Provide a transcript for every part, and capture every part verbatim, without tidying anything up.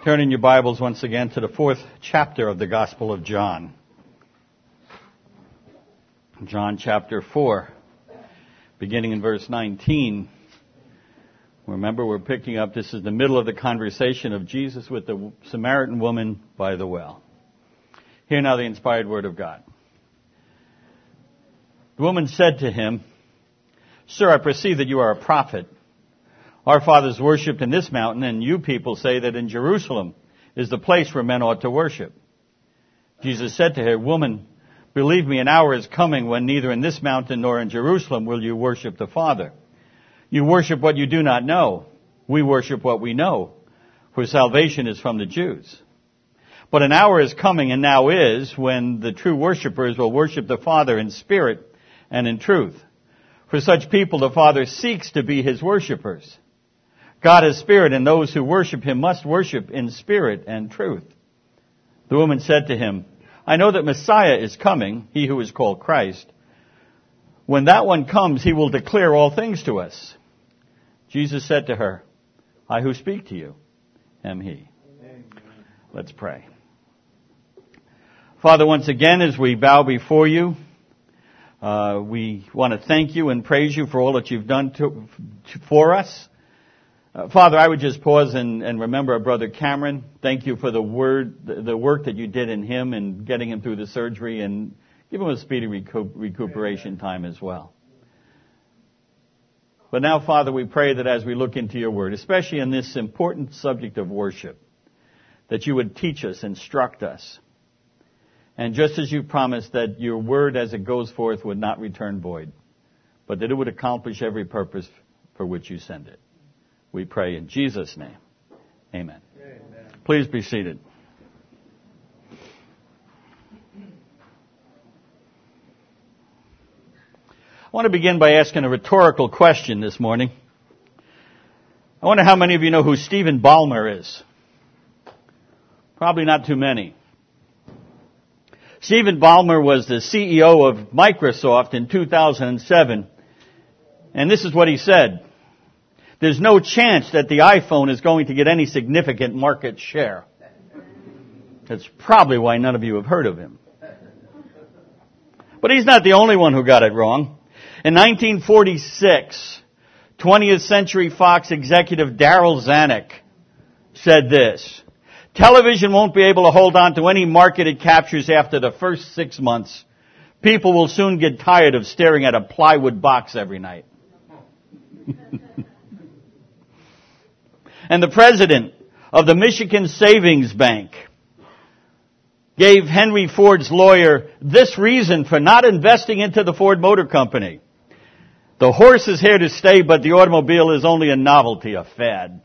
Turn in your Bibles once again to the fourth chapter of the Gospel of John. John chapter four, beginning in verse nineteen. Remember, we're picking up, this is the middle of the conversation of Jesus with the Samaritan woman by the well. Hear now the inspired word of God. The woman said to him, "Sir, I perceive that you are a prophet. Our fathers worshipped in this mountain, and you people say that in Jerusalem is the place where men ought to worship." Jesus said to her, "Woman, believe me, an hour is coming when neither in this mountain nor in Jerusalem will you worship the Father. You worship what you do not know. We worship what we know, for salvation is from the Jews. But an hour is coming, and now is, when the true worshipers will worship the Father in spirit and in truth. For such people the Father seeks to be His worshipers. God is spirit, and those who worship Him must worship in spirit and truth." The woman said to him, "I know that Messiah is coming, He who is called Christ. When that one comes, He will declare all things to us." Jesus said to her, "I who speak to you am He." Amen. Let's pray. Father, once again, as we bow before you, uh, we want to thank you and praise you for all that you've done to, to, for us. Uh, Father, I would just pause and, and remember our brother Cameron. Thank you for the word, the, the work that you did in him and getting him through the surgery, and give him a speedy recu- recuperation time as well. But now, Father, we pray that as we look into your word, especially in this important subject of worship, that you would teach us, instruct us. And just as you promised that your word as it goes forth would not return void, but that it would accomplish every purpose for which you send it. We pray in Jesus' name. Amen. Amen. Please be seated. I want to begin by asking a rhetorical question this morning. I wonder how many of you know who Stephen Ballmer is? Probably not too many. Stephen Ballmer was the C E O of Microsoft in two thousand seven, and this is what he said: "There's no chance that the iPhone is going to get any significant market share." That's probably why none of you have heard of him. But he's not the only one who got it wrong. In nineteen forty-six, twentieth Century Fox executive Darryl Zanuck said this: "Television won't be able to hold on to any market it captures after the first six months. People will soon get tired of staring at a plywood box every night." And the president of the Michigan Savings Bank gave Henry Ford's lawyer this reason for not investing into the Ford Motor Company: "The horse is here to stay, but the automobile is only a novelty, a fad."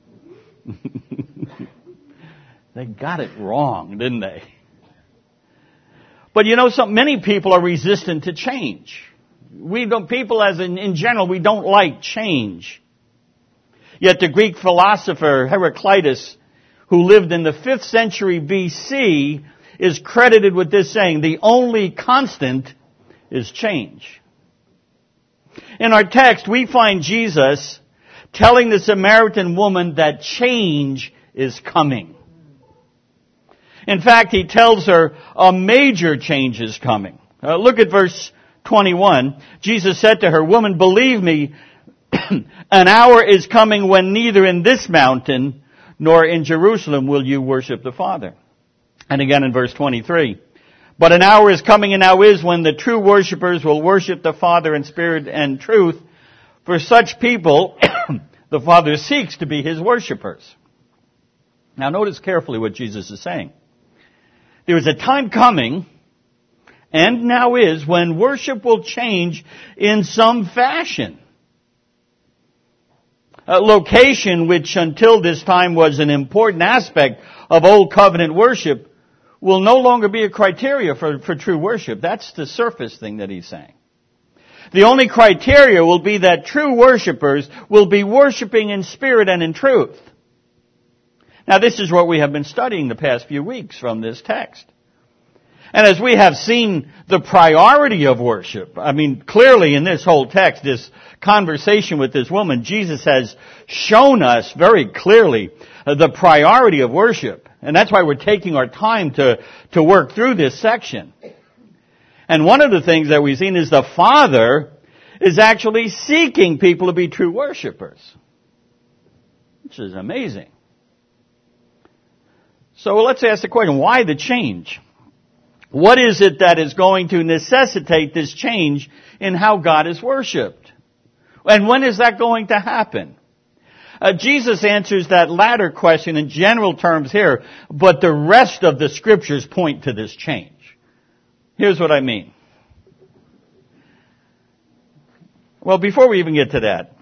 They got it wrong, didn't they? But you know something? Many people are resistant to change. We don't, people as in, in general, we don't like change. Yet the Greek philosopher Heraclitus, who lived in the fifth century B C, is credited with this saying: "The only constant is change." In our text, we find Jesus telling the Samaritan woman that change is coming. In fact, he tells her a major change is coming. Uh, look at verse twenty-one. Jesus said to her, "Woman, believe me, an hour is coming when neither in this mountain nor in Jerusalem will you worship the Father." And again in verse twenty-three, "But an hour is coming, and now is, when the true worshipers will worship the Father in spirit and truth. For such people the Father seeks to be His worshipers." Now notice carefully what Jesus is saying. There is a time coming, and now is, when worship will change in some fashion. A location, which until this time was an important aspect of Old Covenant worship, will no longer be a criteria for, for true worship. That's the surface thing that he's saying. The only criteria will be that true worshipers will be worshiping in spirit and in truth. Now, this is what we have been studying the past few weeks from this text. And as we have seen the priority of worship, I mean, clearly in this whole text, this conversation with this woman, Jesus has shown us very clearly the priority of worship. And that's why we're taking our time to, to work through this section. And one of the things that we've seen is the Father is actually seeking people to be true worshipers. Which is amazing. So let's ask the question, why the change? What is it that is going to necessitate this change in how God is worshipped? And when is that going to happen? Uh, Jesus answers that latter question in general terms here, but the rest of the scriptures point to this change. Here's what I mean. Well, before we even get to that,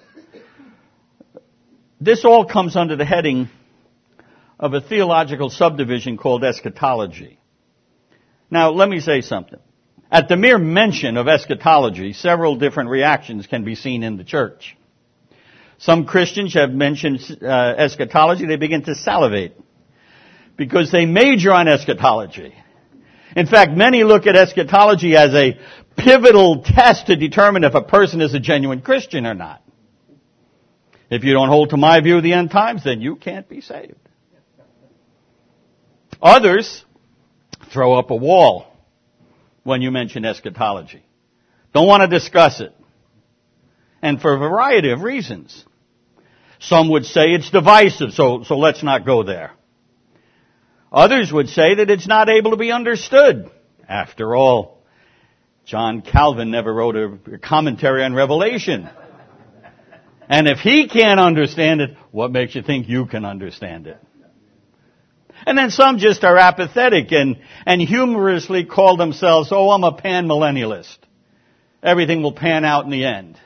this all comes under the heading of a theological subdivision called eschatology. Now, let me say something. At the mere mention of eschatology, several different reactions can be seen in the church. Some Christians have mentioned uh, eschatology, they begin to salivate because they major on eschatology. In fact, many look at eschatology as a pivotal test to determine if a person is a genuine Christian or not. If you don't hold to my view of the end times, then you can't be saved. Others throw up a wall when you mention eschatology. Don't want to discuss it. And for a variety of reasons. Some would say it's divisive, so, so let's not go there. Others would say that it's not able to be understood. After all, John Calvin never wrote a commentary on Revelation. And if he can't understand it, what makes you think you can understand it? And then some just are apathetic and, and humorously call themselves, oh, I'm a pan-millennialist. Everything will pan out in the end.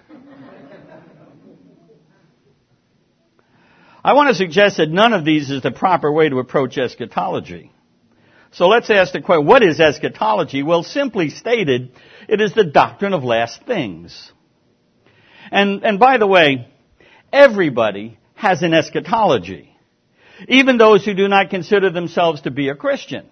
I want to suggest that none of these is the proper way to approach eschatology. So let's ask the question, what is eschatology? Well, simply stated, it is the doctrine of last things. And, and by the way, everybody has an eschatology. Even those who do not consider themselves to be a Christian.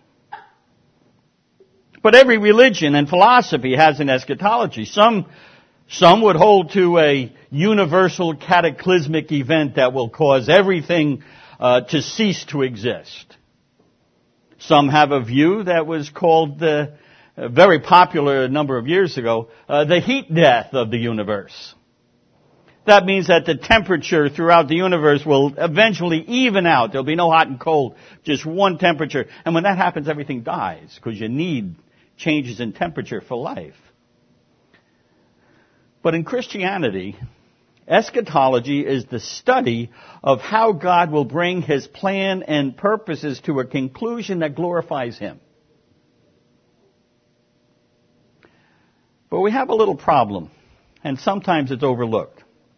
But every religion and philosophy has an eschatology. Some, some would hold to a universal cataclysmic event that will cause everything uh, to cease to exist. Some have a view that was called, the, uh, very popular a number of years ago, uh, the heat death of the universe. That means that the temperature throughout the universe will eventually even out. There'll be no hot and cold, just one temperature. And when that happens, everything dies because you need changes in temperature for life. But in Christianity, eschatology is the study of how God will bring His plan and purposes to a conclusion that glorifies Him. But we have a little problem, and sometimes it's overlooked.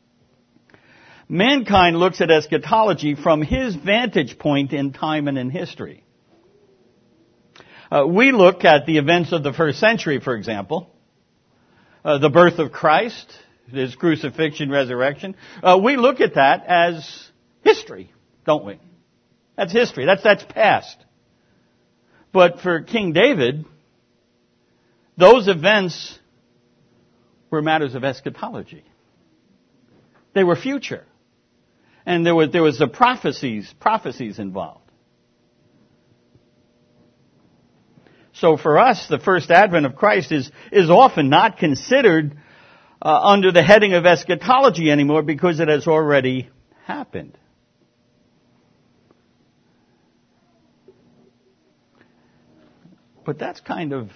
Mankind looks at eschatology from his vantage point in time and in history. Uh, we look at the events of the first century, for example, uh, the birth of Christ, His crucifixion, resurrection. Uh, we look at that as history, don't we? That's history. That's, that's past. But for King David, those events were matters of eschatology. They were future. And there was, there was the prophecies, prophecies involved. So for us, the first advent of Christ is, is often not considered uh, under the heading of eschatology anymore because it has already happened. But that's kind of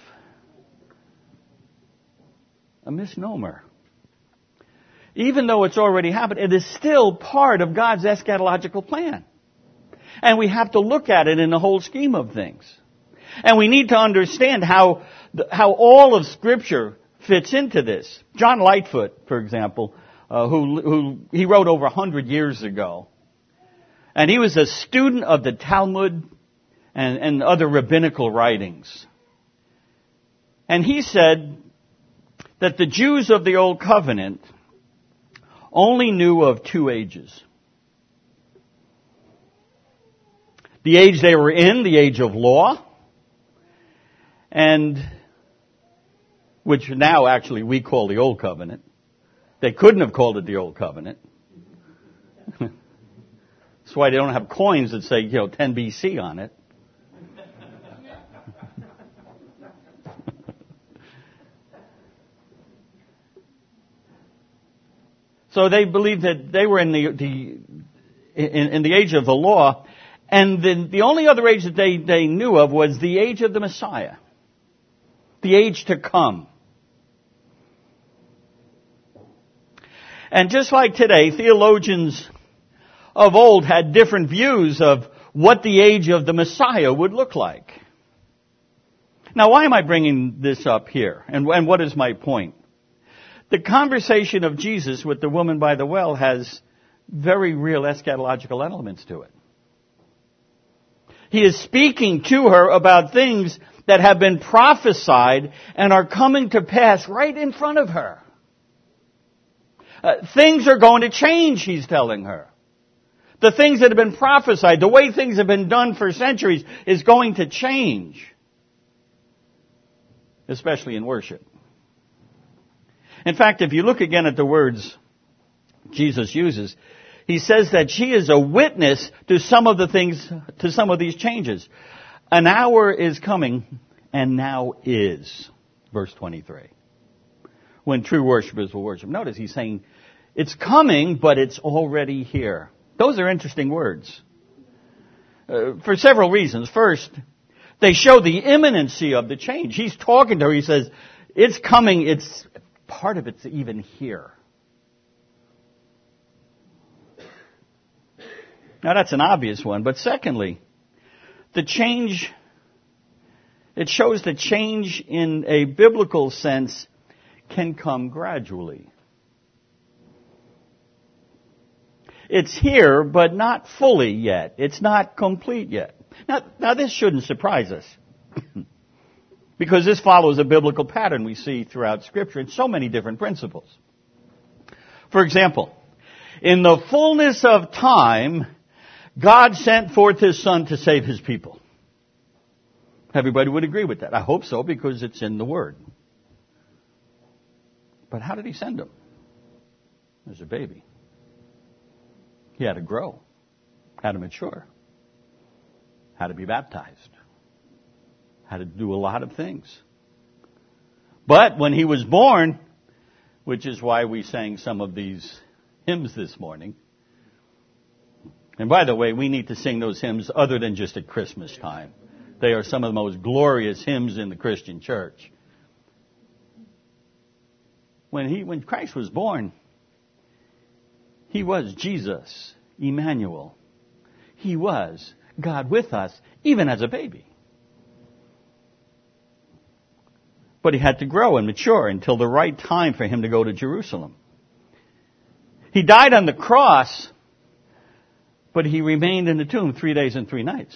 a misnomer. Even though it's already happened, it is still part of God's eschatological plan. And we have to look at it in the whole scheme of things. And we need to understand how, how all of Scripture fits into this. John Lightfoot, for example, uh, who, who he wrote over a hundred years ago. And he was a student of the Talmud and, and other rabbinical writings. And he said that the Jews of the Old Covenant only knew of two ages. The age they were in, the age of law, and which now actually we call the Old Covenant. They couldn't have called it the Old Covenant. That's why they don't have coins that say, you know, ten B C on it. So they believed that they were in the, the in, in the age of the law, and the, the only other age that they, they knew of was the age of the Messiah, the age to come. And just like today, theologians of old had different views of what the age of the Messiah would look like. Now, why am I bringing this up here? And, and what is my point? The conversation of Jesus with the woman by the well has very real eschatological elements to it. He is speaking to her about things that have been prophesied and are coming to pass right in front of her. Uh, things are going to change, he's telling her. The things that have been prophesied, the way things have been done for centuries, is going to change. Especially in worship. In fact, if you look again at the words Jesus uses, he says that she is a witness to some of the things, to some of these changes. An hour is coming, and now is, verse twenty-three, when true worshipers will worship. Notice he's saying, it's coming, but it's already here. Those are interesting words. Uh, for several reasons. First, they show the imminency of the change. He's talking to her, he says, it's coming, it's part of it's even here. Now that's an obvious one, but secondly, the change, it shows that change in a biblical sense can come gradually. It's here, but not fully yet. It's not complete yet. Now, now this shouldn't surprise us. Because this follows a biblical pattern we see throughout Scripture in so many different principles. For example, in the fullness of time, God sent forth His Son to save His people. Everybody would agree with that. I hope so, because it's in the Word. But how did He send Him? As a baby. He had to grow, had to mature, had to be baptized, had to do a lot of things. But when He was born, which is why we sang some of these hymns this morning. And by the way, we need to sing those hymns other than just at Christmas time. They are some of the most glorious hymns in the Christian church. When he, when Christ was born, He was Jesus, Emmanuel. He was God with us, even as a baby. But He had to grow and mature until the right time for Him to go to Jerusalem. He died on the cross, but He remained in the tomb three days and three nights.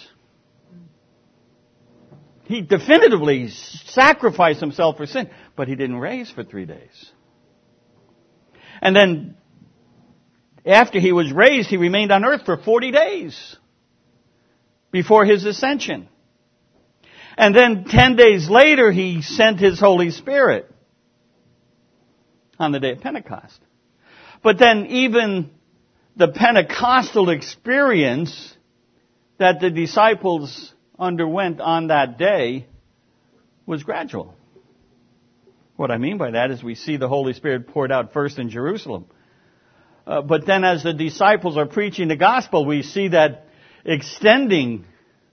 He definitively sacrificed Himself for sin, but He didn't raise for three days. And then, after He was raised, He remained on earth for forty days before His ascension. And then ten days later, He sent His Holy Spirit on the day of Pentecost. But then even the Pentecostal experience that the disciples underwent on that day was gradual. What I mean by that is we see the Holy Spirit poured out first in Jerusalem. Uh, but then as the disciples are preaching the gospel, we see that extending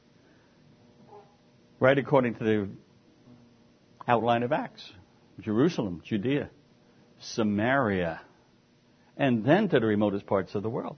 right according to the outline of Acts. Jerusalem, Judea, Samaria, and then to the remotest parts of the world.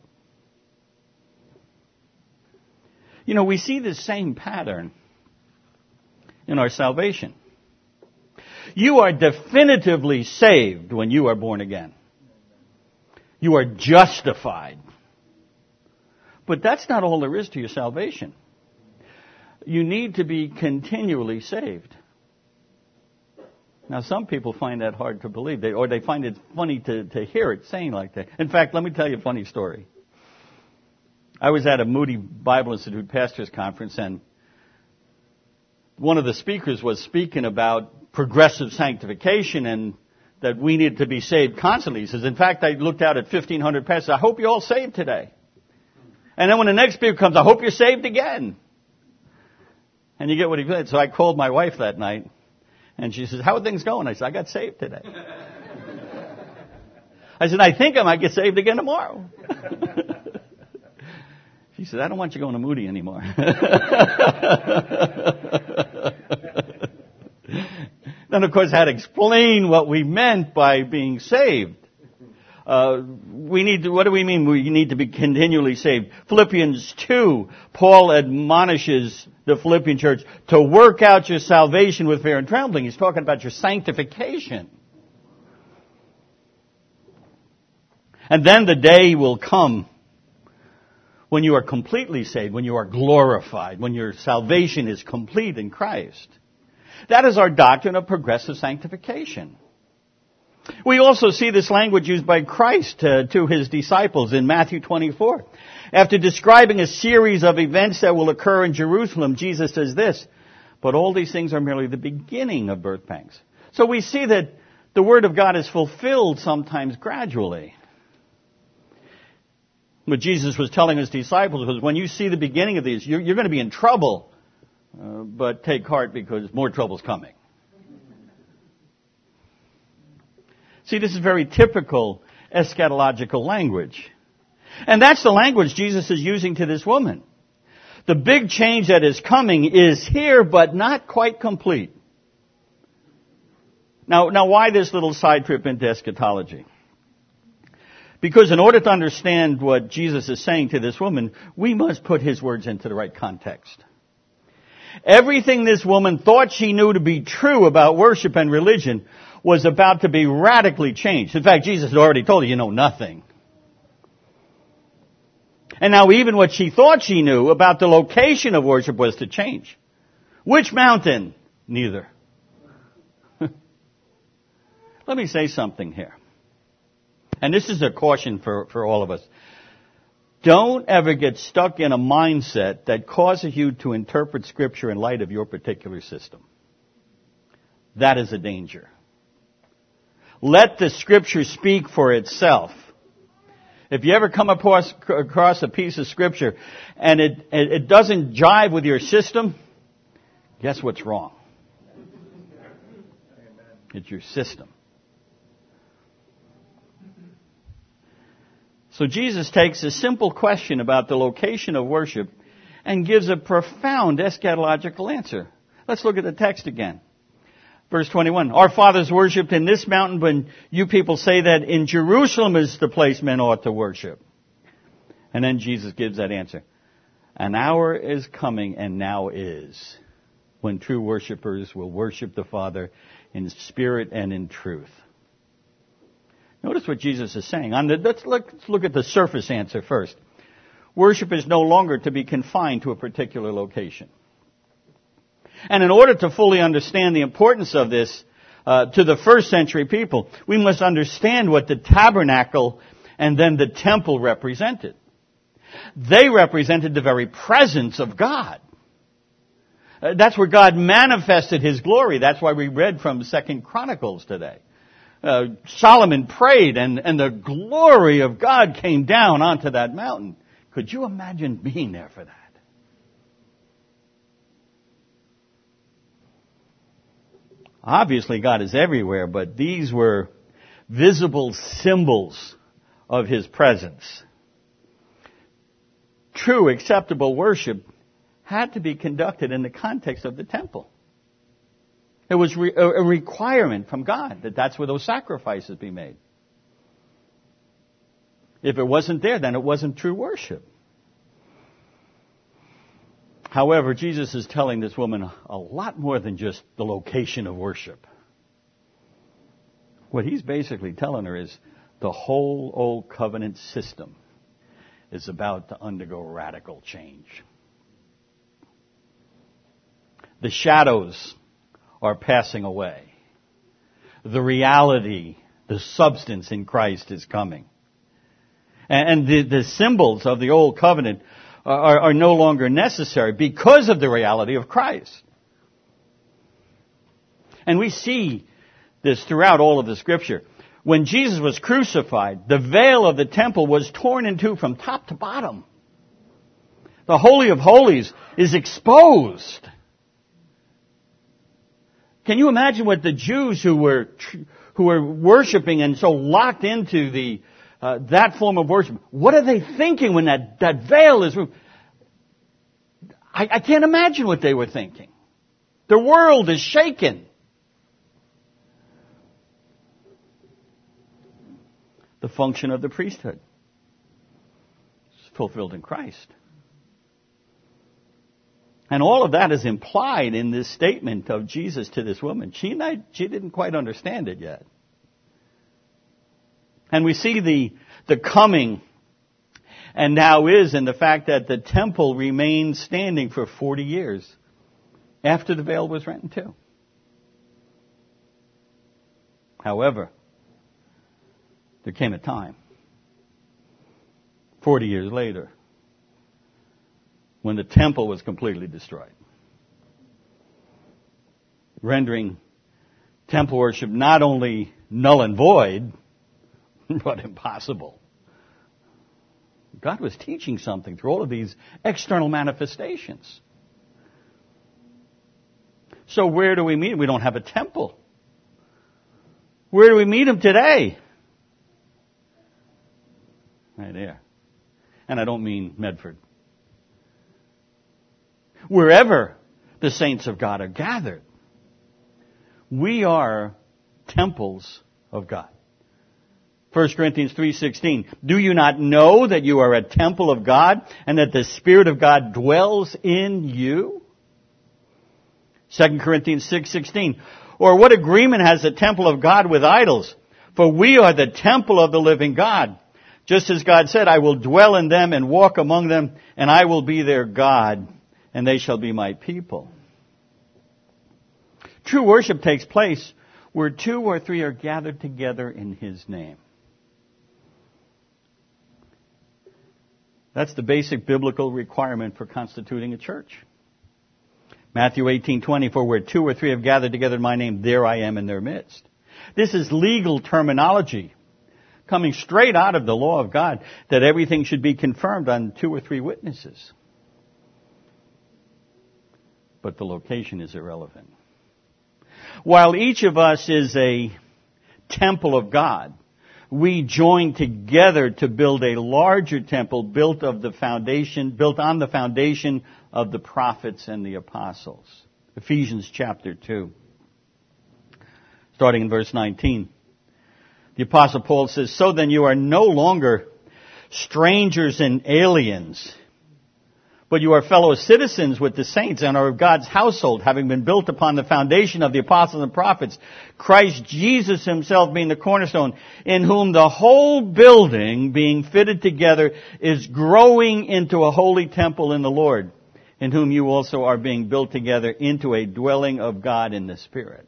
You know, we see this same pattern in our salvation. You are definitively saved when you are born again. You are justified. But that's not all there is to your salvation. You need to be continually saved. Now, some people find that hard to believe, they, or they find it funny to, to hear it saying like that. In fact, let me tell you a funny story. I was at a Moody Bible Institute Pastors Conference, and one of the speakers was speaking about progressive sanctification and that we need to be saved constantly. He says, in fact, I looked out at fifteen hundred pastors. I hope you're all saved today. And then when the next speaker comes, I hope you're saved again. And you get what he said. So I called my wife that night, and she says, how are things going? I said, I got saved today. I said, I think I might get saved again tomorrow. She said, I don't want you going to Moody anymore. Then, of course, I had to explain what we meant by being saved. Uh, we need to, what do we mean? We need to be continually saved. Philippians two, Paul admonishes the Philippian church to work out your salvation with fear and trembling. He's talking about your sanctification. And then the day will come when you are completely saved, when you are glorified, when your salvation is complete in Christ. That is our doctrine of progressive sanctification. We also see this language used by Christ uh, to his disciples in Matthew twenty-four. After describing a series of events that will occur in Jerusalem, Jesus says this, but all these things are merely the beginning of birth pangs. So we see that the Word of God is fulfilled sometimes gradually. What Jesus was telling his disciples was, when you see the beginning of these, you're, you're going to be in trouble, uh, but take heart because more trouble's coming. See, this is very typical eschatological language. And that's the language Jesus is using to this woman. The big change that is coming is here, but not quite complete. Now, now why this little side trip into eschatology? Because in order to understand what Jesus is saying to this woman, we must put his words into the right context. Everything this woman thought she knew to be true about worship and religion was about to be radically changed. In fact, Jesus had already told her, you know nothing. And now even what she thought she knew about the location of worship was to change. Which mountain? Neither. Let me say something here. And this is a caution for, for all of us. Don't ever get stuck in a mindset that causes you to interpret Scripture in light of your particular system. That is a danger. Let the Scripture speak for itself. If you ever come across, across a piece of Scripture and it, it doesn't jive with your system, guess what's wrong? It's your system. So Jesus takes a simple question about the location of worship and gives a profound eschatological answer. Let's look at the text again. Verse twenty-one, our fathers worshipped in this mountain, but you people say that in Jerusalem is the place men ought to worship. And then Jesus gives that answer. An hour is coming and now is when true worshipers will worship the Father in spirit and in truth. Notice what Jesus is saying. On the, let's, look, let's look at the surface answer first. Worship is no longer to be confined to a particular location. And in order to fully understand the importance of this uh, to the first century people, we must understand what the tabernacle and then the temple represented. They represented the very presence of God. Uh, that's where God manifested his glory. That's why we read from Second Chronicles today. Uh, Solomon prayed and, and the glory of God came down onto that mountain. Could you imagine being there for that? Obviously God is everywhere, but these were visible symbols of his presence. True, acceptable worship had to be conducted in the context of the temple. It was re- a requirement from God that that's where those sacrifices be made. If it wasn't there, then it wasn't true worship. However, Jesus is telling this woman a lot more than just the location of worship. What he's basically telling her is the whole old covenant system is about to undergo radical change. The shadows are passing away. The reality, the substance in Christ is coming. And the, the symbols of the old covenant are, are no longer necessary because of the reality of Christ. And we see this throughout all of the Scripture. When Jesus was crucified, the veil of the temple was torn in two from top to bottom. The Holy of Holies is exposed. Can you imagine what the Jews who were who were worshiping and so locked into the uh, that form of worship, what are they thinking when that, that veil is removed? I, I can't imagine what they were thinking. The world is shaken. The function of the priesthood is fulfilled in Christ. And all of that is implied in this statement of Jesus to this woman. She, not, she didn't quite understand it yet. And we see the, the coming and now is in the fact that the temple remained standing for forty years after the veil was rent in two. However, there came a time, forty years later, when the temple was completely destroyed, rendering temple worship not only null and void, but impossible. God was teaching something through all of these external manifestations. So where do we meet him? We don't have a temple. Where do we meet him today? Right there. And I don't mean Medford. Wherever the saints of God are gathered, we are temples of God. First Corinthians three sixteen. Do you not know that you are a temple of God and that the Spirit of God dwells in you? Second Corinthians six sixteen. Or what agreement has the temple of God with idols? For we are the temple of the living God. Just as God said, I will dwell in them and walk among them, and I will be their God, and they shall be my people. True worship takes place where two or three are gathered together in His name. That's the basic biblical requirement for constituting a church. Matthew eighteen twenty, for where two or three have gathered together in my name, there I am in their midst. This is legal terminology coming straight out of the law of God, that everything should be confirmed on two or three witnesses. But the location is irrelevant. While each of us is a temple of God, we join together to build a larger temple built of the foundation, built on the foundation of the prophets and the apostles. Ephesians chapter two. Starting in verse nineteen. The Apostle Paul says, so then you are no longer strangers and aliens, but you are fellow citizens with the saints and are of God's household, having been built upon the foundation of the apostles and prophets, Christ Jesus himself being the cornerstone, in whom the whole building being fitted together is growing into a holy temple in the Lord, in whom you also are being built together into a dwelling of God in the Spirit.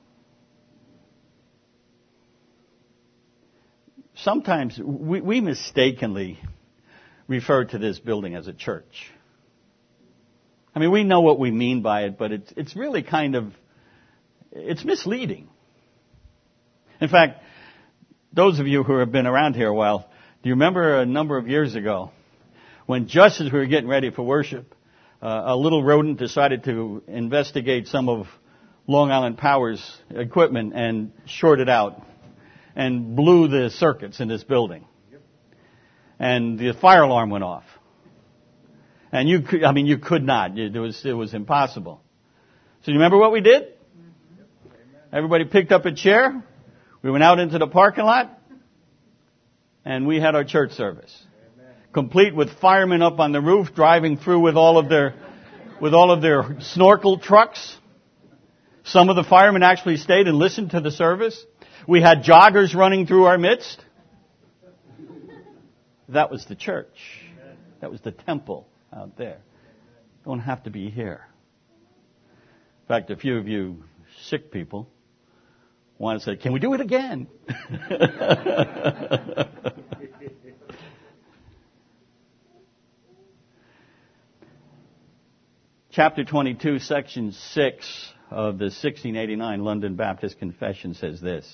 Sometimes we, we mistakenly refer to this building as a church. I mean, we know what we mean by it, but it's, it's really kind of, it's misleading. In fact, those of you who have been around here a while, do you remember a number of years ago when just as we were getting ready for worship, uh, a little rodent decided to investigate some of Long Island Power's equipment and short it out and blew the circuits in this building. And the fire alarm went off. And you could, I mean, you could not. It was, it was impossible. So you remember what we did? Everybody picked up a chair. We went out into the parking lot. And we had our church service. Complete with firemen up on the roof driving through with all of their, with all of their snorkel trucks. Some of the firemen actually stayed and listened to the service. We had joggers running through our midst. That was the church. That was the temple out there. Don't have to be here. In fact, a few of you sick people want to say, can we do it again? Chapter twenty-two, section six of the sixteen eighty-nine London Baptist Confession says this: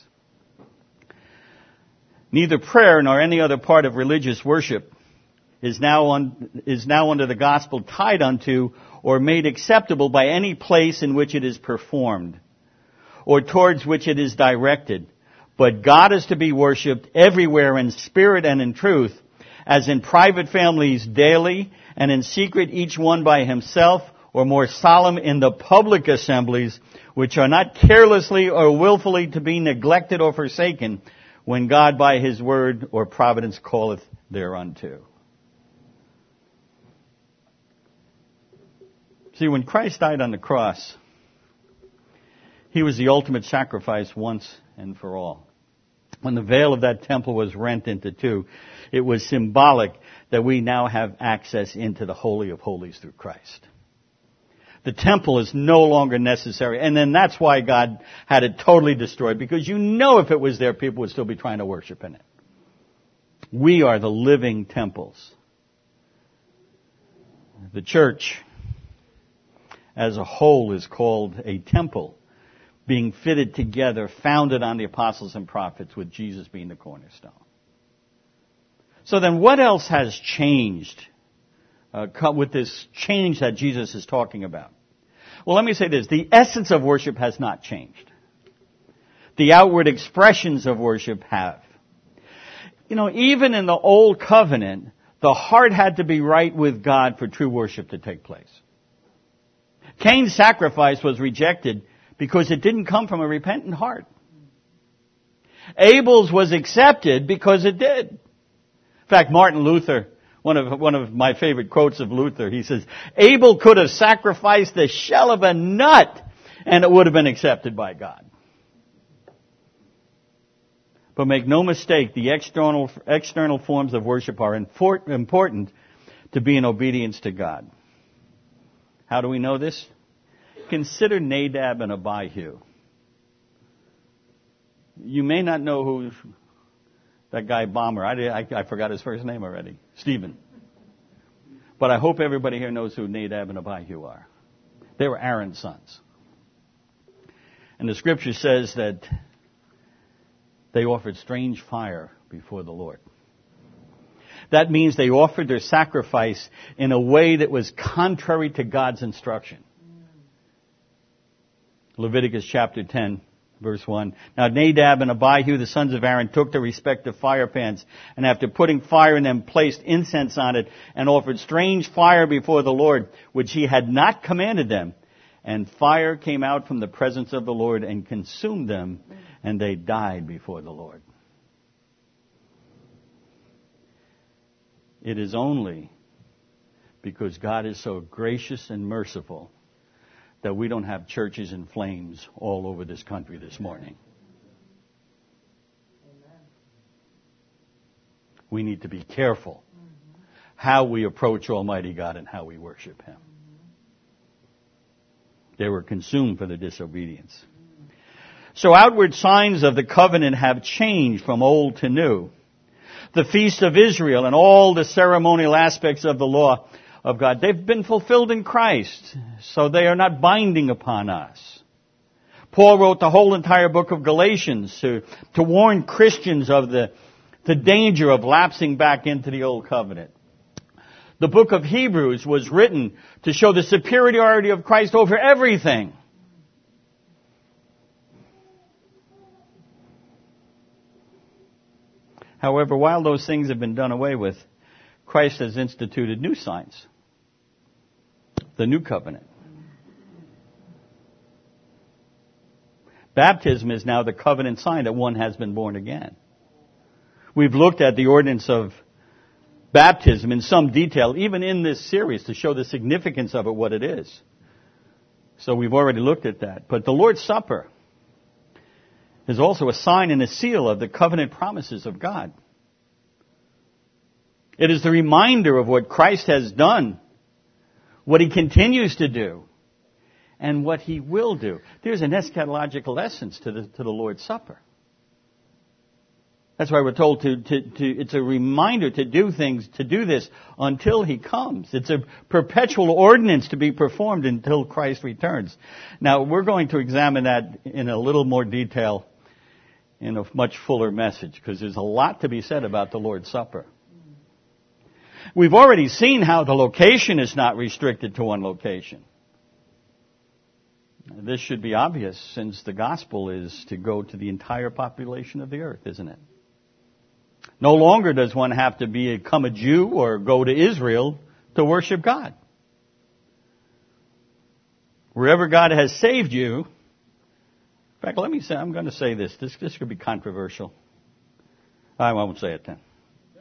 neither prayer nor any other part of religious worship is now on, is now under the gospel tied unto or made acceptable by any place in which it is performed or towards which it is directed. But God is to be worshipped everywhere in spirit and in truth, as in private families daily, and in secret each one by himself, or more solemn in the public assemblies, which are not carelessly or willfully to be neglected or forsaken, when God by his word or providence calleth thereunto. See, when Christ died on the cross, he was the ultimate sacrifice once and for all. When the veil of that temple was rent into two, it was symbolic that we now have access into the Holy of Holies through Christ. The temple is no longer necessary. And then that's why God had it totally destroyed, because you know if it was there, people would still be trying to worship in it. We are the living temples. The church as a whole is called a temple, being fitted together, founded on the apostles and prophets, with Jesus being the cornerstone. So then what else has changed uh, with this change that Jesus is talking about? Well, let me say this. The essence of worship has not changed. The outward expressions of worship have. You know, even in the Old Covenant, the heart had to be right with God for true worship to take place. Cain's sacrifice was rejected because it didn't come from a repentant heart. Abel's was accepted because it did. In fact, Martin Luther, one of, one of my favorite quotes of Luther, he says, Abel could have sacrificed the shell of a nut and it would have been accepted by God. But make no mistake, the external, external forms of worship are important to be in obedience to God. How do we know this? Consider Nadab and Abihu. You may not know who that guy Bomber. I, I, I forgot his first name already. Stephen. But I hope everybody here knows who Nadab and Abihu are. They were Aaron's sons. And the scripture says that they offered strange fire before the Lord. That means they offered their sacrifice in a way that was contrary to God's instruction. Leviticus chapter ten, verse one. Now Nadab and Abihu, the sons of Aaron, took their respective fire pans, and after putting fire in them, placed incense on it, and offered strange fire before the Lord, which he had not commanded them. And fire came out from the presence of the Lord and consumed them, and they died before the Lord. It is only because God is so gracious and merciful that we don't have churches in flames all over this country this morning. Amen. We need to be careful mm-hmm. how we approach Almighty God and how we worship Him. Mm-hmm. They were consumed for their disobedience. Mm-hmm. So outward signs of the covenant have changed from old to new. The feast of Israel and all the ceremonial aspects of the law of God, they've been fulfilled in Christ, so they are not binding upon us. Paul wrote the whole entire book of Galatians to, to warn Christians of the, the danger of lapsing back into the old covenant. The book of Hebrews was written to show the superiority of Christ over everything. However, while those things have been done away with, Christ has instituted new signs. The new covenant. Baptism is now the covenant sign that one has been born again. We've looked at the ordinance of baptism in some detail, even in this series, to show the significance of it, what it is. So we've already looked at that. But the Lord's Supper is also a sign and a seal of the covenant promises of God. It is the reminder of what Christ has done, what He continues to do, and what He will do. There's an eschatological essence to the, to the Lord's Supper. That's why we're told to, to, to, it's a reminder to do things, to do this until He comes. It's a perpetual ordinance to be performed until Christ returns. Now, we're going to examine that in a little more detail in a much fuller message, because there's a lot to be said about the Lord's Supper. We've already seen how the location is not restricted to one location. This should be obvious, since the gospel is to go to the entire population of the earth, isn't it? No longer does one have to become a Jew or go to Israel to worship God. Wherever God has saved you, in fact, let me say, I'm going to say this. This, this could be controversial. I won't say it then.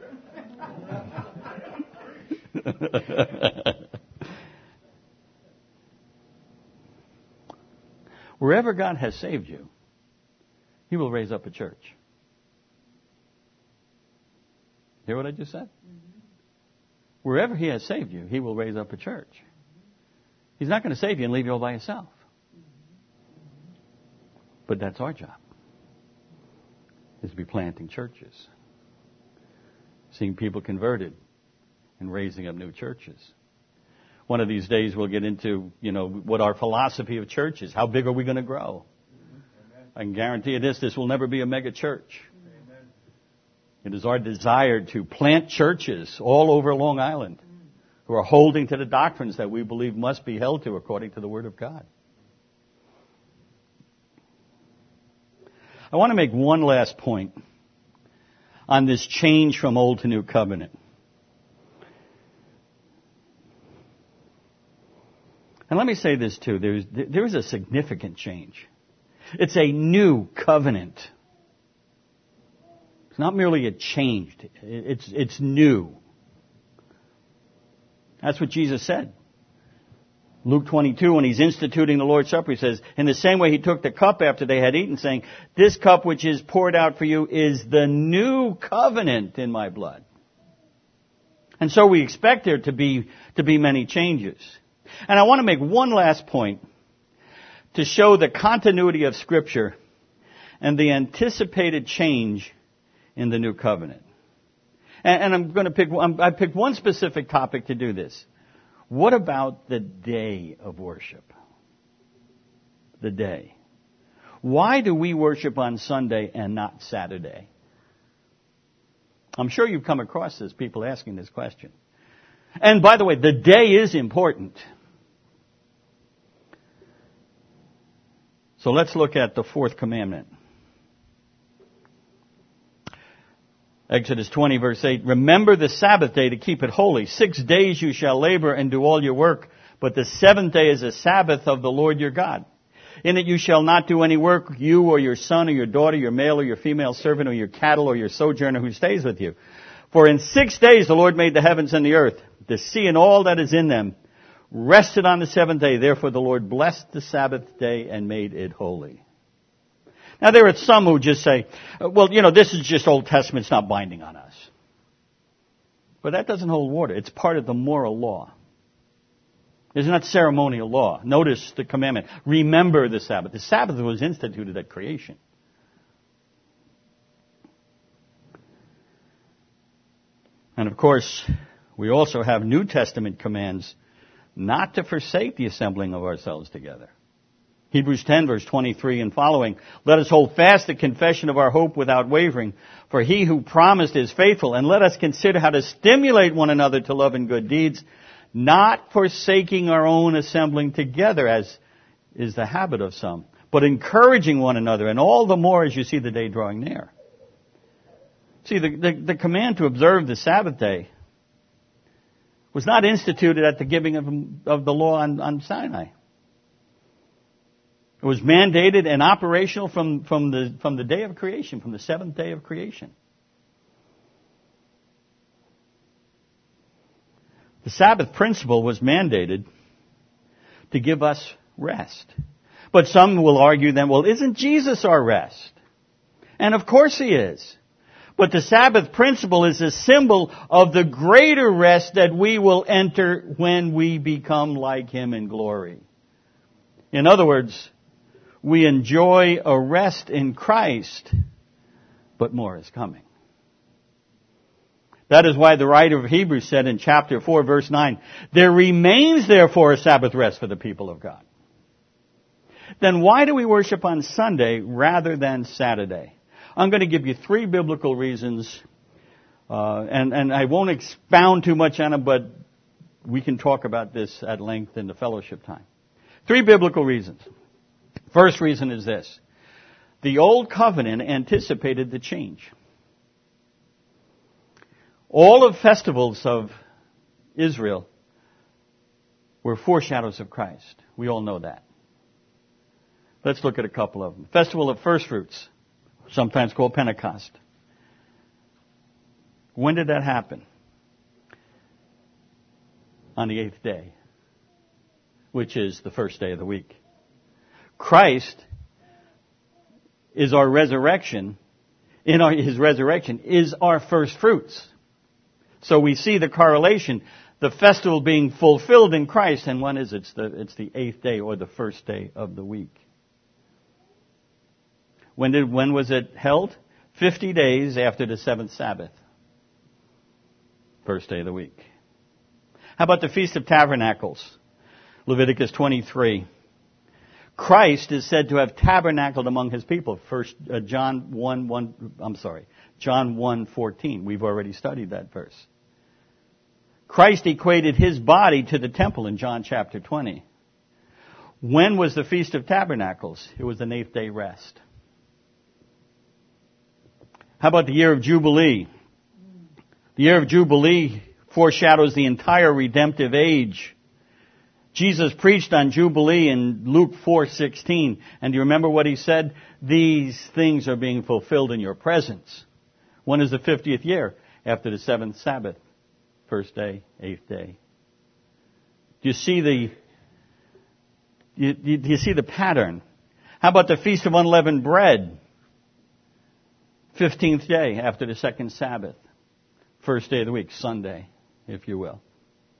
Wherever God has saved you, He will raise up a church. Hear what I just said? Mm-hmm. Wherever He has saved you, He will raise up a church. He's not going to save you and leave you all by yourself. But that's our job, is to be planting churches, seeing people converted, and raising up new churches. One of these days we'll get into, you know, what our philosophy of church is. How big are we going to grow? Amen. I can guarantee you this, this will never be a mega church. Amen. It is our desire to plant churches all over Long Island who are holding to the doctrines that we believe must be held to according to the Word of God. I want to make one last point on this change from Old to New Covenant. And let me say this too, there's, there is a significant change. It's a new covenant. It's not merely a change, it's, it's new. That's what Jesus said. Luke twenty-two, when He's instituting the Lord's Supper, He says, in the same way He took the cup after they had eaten, saying, this cup which is poured out for you is the new covenant in my blood. And so we expect there to be, to be many changes. And I want to make one last point to show the continuity of Scripture and the anticipated change in the new covenant. And, and I'm going to pick, I picked one specific topic to do this. What about the day of worship? The day. Why do we worship on Sunday and not Saturday? I'm sure you've come across this, people asking this question. And by the way, the day is important. So let's look at the fourth commandment. Exodus twenty, verse eight, remember the Sabbath day to keep it holy. Six days you shall labor and do all your work, but the seventh day is a Sabbath of the Lord your God. In it you shall not do any work, you or your son or your daughter, your male or your female servant or your cattle or your sojourner who stays with you. For in six days the Lord made the heavens and the earth, the sea and all that is in them, rested on the seventh day. Therefore the Lord blessed the Sabbath day and made it holy. Now there are some who just say, well, you know, this is just Old Testament, it's not binding on us. But that doesn't hold water. It's part of the moral law. It's not ceremonial law. Notice the commandment. Remember the Sabbath. The Sabbath was instituted at creation. And of course, we also have New Testament commands not to forsake the assembling of ourselves together. Hebrews ten, verse twenty-three and following, let us hold fast the confession of our hope without wavering, for He who promised is faithful, and let us consider how to stimulate one another to love and good deeds, not forsaking our own assembling together, as is the habit of some, but encouraging one another, and all the more as you see the day drawing near. See, the, the, the command to observe the Sabbath day was not instituted at the giving of, of the law on, on Sinai. It was mandated and operational from, from, the, from the day of creation, from the seventh day of creation. The Sabbath principle was mandated to give us rest. But some will argue then, well, isn't Jesus our rest? And of course He is. But the Sabbath principle is a symbol of the greater rest that we will enter when we become like Him in glory. In other words, we enjoy a rest in Christ, but more is coming. That is why the writer of Hebrews said in chapter four, verse nine, there remains therefore a Sabbath rest for the people of God. Then why do we worship on Sunday rather than Saturday? I'm going to give you three biblical reasons, uh, and, and I won't expound too much on them, but we can talk about this at length in the fellowship time. Three biblical reasons. First reason is this. The Old Covenant anticipated the change. All of festivals of Israel were foreshadows of Christ. We all know that. Let's look at a couple of them. Festival of First Fruits, sometimes called Pentecost. When did that happen? On the eighth day, which is the first day of the week. Christ is our resurrection. In our, His resurrection is our first fruits. So we see the correlation, the festival being fulfilled in Christ, and when is it? It's the, it's the eighth day or the first day of the week. When did, when was it held? Fifty days after the seventh Sabbath. First day of the week. How about the Feast of Tabernacles? Leviticus twenty-three. Christ is said to have tabernacled among His people. First uh, John one one. I'm sorry, John one fourteen. We've already studied that verse. Christ equated His body to the temple in John chapter twenty. When was the Feast of Tabernacles? It was an eighth day rest. How about the year of Jubilee? The year of Jubilee foreshadows the entire redemptive age. Jesus preached on Jubilee in Luke four sixteen. And do you remember what He said? These things are being fulfilled in your presence. When is the fiftieth year? After the seventh Sabbath. First day, eighth day. Do you see the, you, you, do you see the pattern? How about the Feast of Unleavened Bread? fifteenth day after the second Sabbath. First day of the week, Sunday, if you will.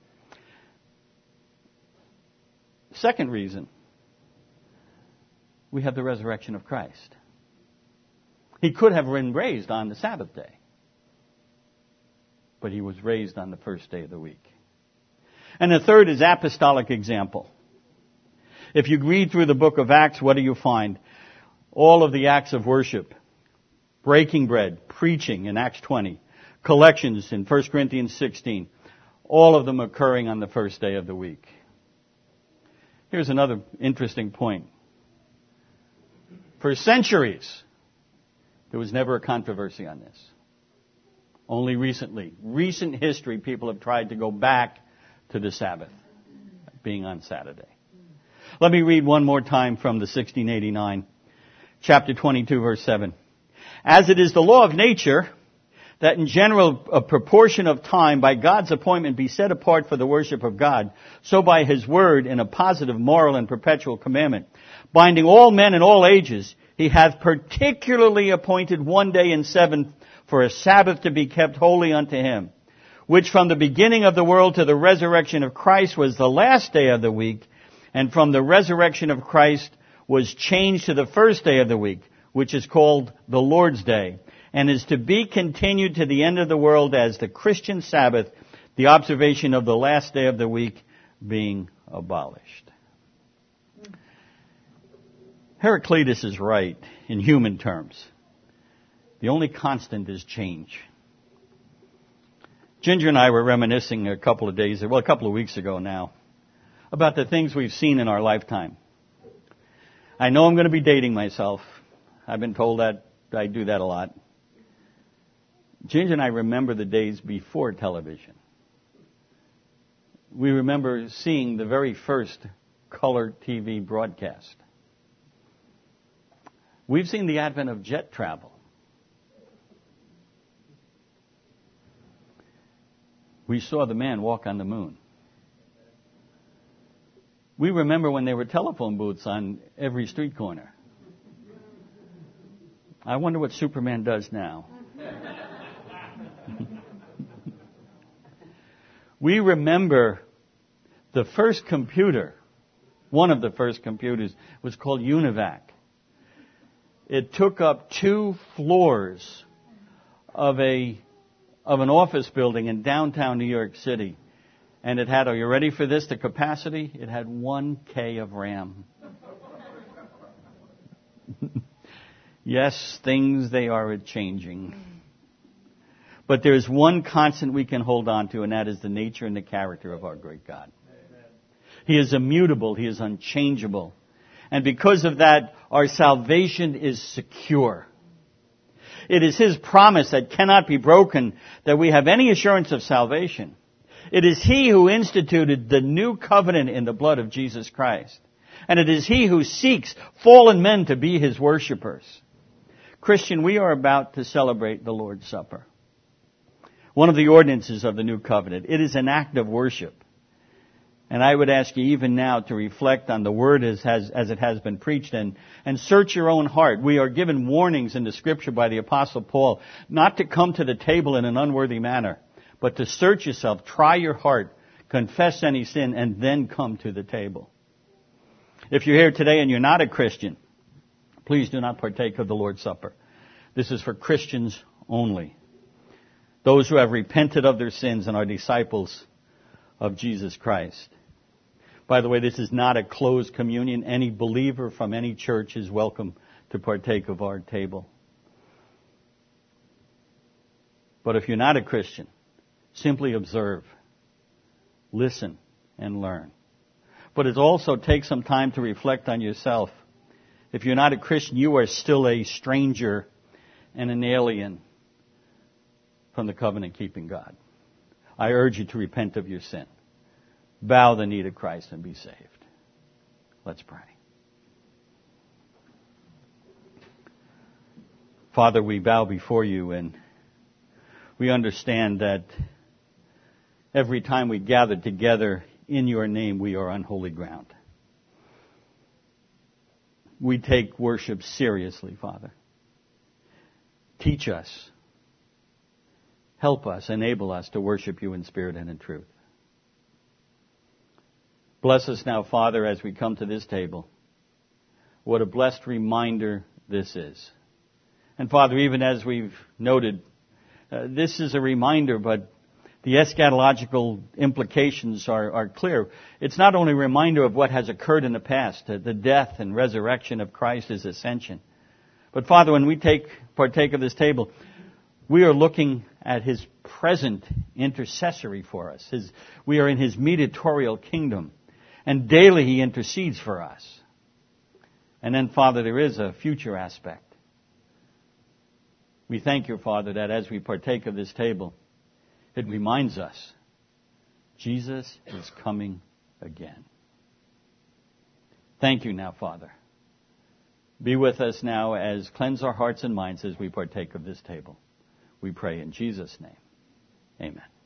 Second reason, we have the resurrection of Christ. He could have been raised on the Sabbath day, but He was raised on the first day of the week. And the third is apostolic example. If you read through the book of Acts, what do you find? All of the acts of worship, breaking bread, preaching in Acts twenty, collections in First Corinthians sixteen, all of them occurring on the first day of the week. Here's another interesting point. For centuries, there was never a controversy on this. Only recently, recent history, people have tried to go back to the Sabbath being on Saturday. Let me read one more time from the sixteen eighty-nine, chapter twenty-two, verse seven. As it is the law of nature that in general a proportion of time by God's appointment be set apart for the worship of God, so by His word in a positive, moral, and perpetual commandment, binding all men in all ages, He hath particularly appointed one day in seven for a Sabbath to be kept holy unto Him, which from the beginning of the world to the resurrection of Christ was the last day of the week, and from the resurrection of Christ was changed to the first day of the week, which is called the Lord's Day, and is to be continued to the end of the world as the Christian Sabbath, the observation of the last day of the week being abolished. Heraclitus is right in human terms. The only constant is change. Ginger and I were reminiscing a couple of days, well, a couple of weeks ago now, about the things we've seen in our lifetime. I know I'm going to be dating myself. I've been told that I do that a lot. Ginger and I remember the days before television. We remember seeing the very first color T V broadcast. We've seen the advent of jet travel. We saw the man walk on the moon. We remember when there were telephone booths on every street corner. I wonder what Superman does now. We remember the first computer, one of the first computers, was called UNIVAC. It took up two floors of a of an office building in downtown New York City. And it had, are you ready for this, the capacity? It had one K of RAM. Yes, things, they are changing. But there's one constant we can hold on to, and that is the nature and the character of our great God. Amen. He is immutable. He is unchangeable. And because of that, our salvation is secure. It is His promise that cannot be broken that we have any assurance of salvation. It is He who instituted the new covenant in the blood of Jesus Christ. And it is He who seeks fallen men to be His worshipers. Christian, we are about to celebrate the Lord's Supper. One of the ordinances of the new covenant. It is an act of worship. And I would ask you even now to reflect on the word as, has, as it has been preached and, and search your own heart. We are given warnings in the scripture by the Apostle Paul not to come to the table in an unworthy manner, but to search yourself, try your heart, confess any sin, and then come to the table. If you're here today and you're not a Christian, please do not partake of the Lord's Supper. This is for Christians only. Those who have repented of their sins and are disciples of Jesus Christ. By the way, this is not a closed communion. Any believer from any church is welcome to partake of our table. But if you're not a Christian, simply observe, listen, and learn. But it also takes some time to reflect on yourself. If you're not a Christian, you are still a stranger and an alien from the covenant-keeping God. I urge you to repent of your sin. Bow the knee to Christ and be saved. Let's pray. Father, we bow before you and we understand that every time we gather together in your name, we are on holy ground. We take worship seriously, Father. Teach us. Help us, enable us to worship you in spirit and in truth. Bless us now, Father, as we come to this table. What a blessed reminder this is. And Father, even as we've noted, uh, this is a reminder, but the eschatological implications are, are clear. It's not only a reminder of what has occurred in the past, uh, the death and resurrection of Christ, His ascension. But Father, when we take partake of this table, we are looking at His present intercessory for us. His, we are in His mediatorial kingdom. And daily He intercedes for us. And then, Father, there is a future aspect. We thank you, Father, that as we partake of this table, it reminds us Jesus is coming again. Thank you now, Father. Be with us now as cleanse our hearts and minds as we partake of this table. We pray in Jesus' name. Amen.